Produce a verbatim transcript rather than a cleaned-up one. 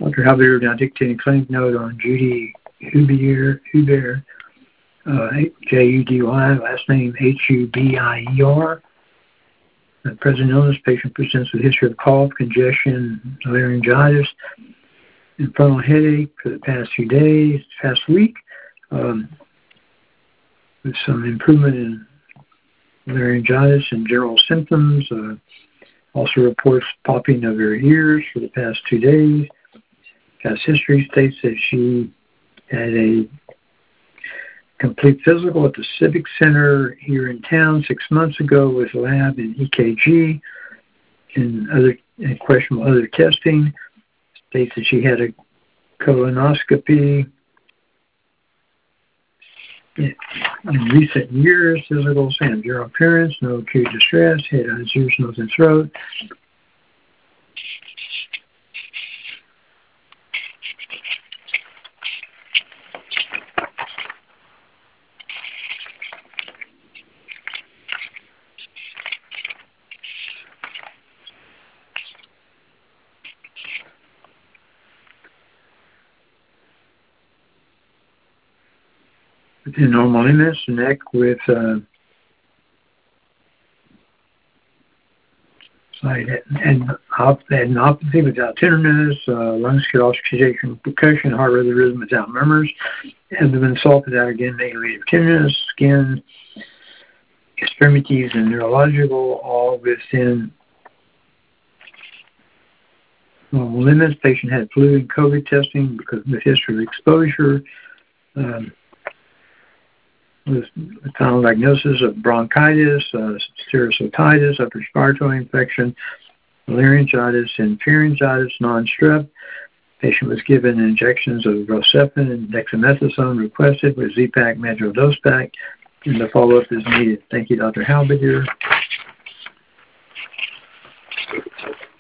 Doctor Halbier now dictating clinic note on Judy Hubier, Hubier, uh, J U D Y, last name H U B I E R. The present illness, patient presents with a history of cough, congestion, laryngitis, infernal headache for the past few days, past week, um, with some improvement in laryngitis and general symptoms. Uh, also reports popping of her ears for the past two days. Past history states that she had a complete physical at the Civic Center here in town six months ago with lab and E K G and other and questionable other testing. States that she had a colonoscopy in, in recent years. Physical and general appearance, no acute distress, head, eyes, ears, nose, and throat. Within normal limits, neck with uh, side and adenopathy without tenderness, uh, lungs get oxygenation, percussion, heart rate rhythm without murmurs, abdomen salt without again negative tenderness, skin, extremities, and neurological all within normal limits. Patient had flu and COVID testing because of the history of exposure. Um, with final diagnosis of bronchitis, uh, serous-otitis, upper respiratory infection, laryngitis, and pharyngitis, non-strep. Patient was given injections of Rocephin and dexamethasone requested with Z-Pak, Medrol dose pack, and the follow-up is needed. Thank you, Doctor Halbier.